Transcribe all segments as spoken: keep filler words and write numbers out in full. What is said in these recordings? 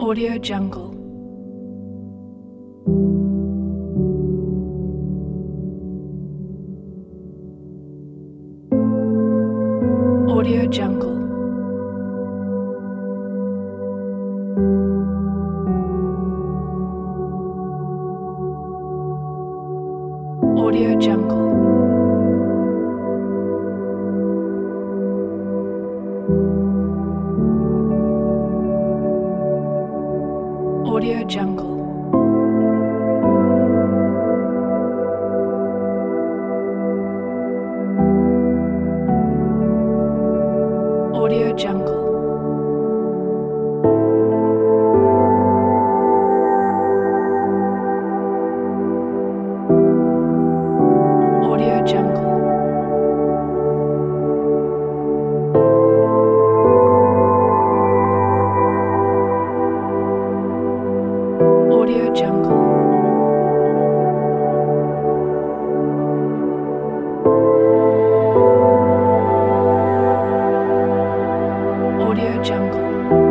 Audio Jungle. Audio Jungle. Audio Jungle. Audio Jungle. Audio Jungle. Audio Jungle. Audio Jungle. Audio Jungle.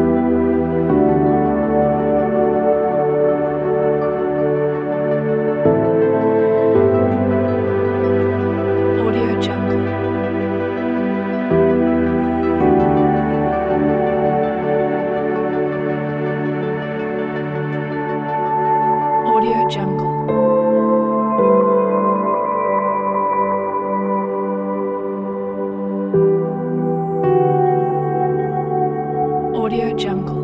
Audio Jungle. Audio Jungle. Audio Jungle.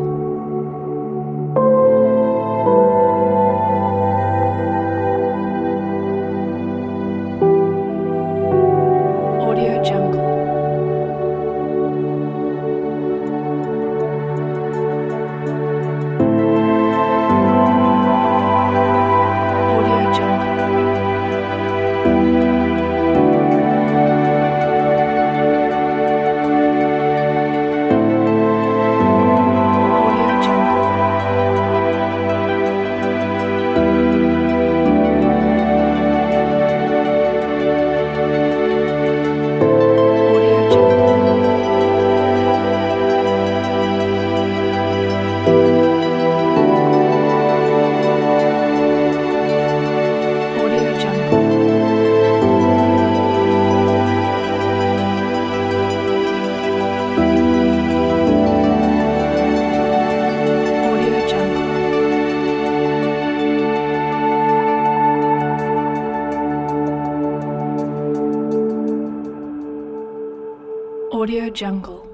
Audio Jungle. Audio Jungle. Audio Jungle. Audio Jungle. Audio Jungle. Audio Jungle. Audio Jungle.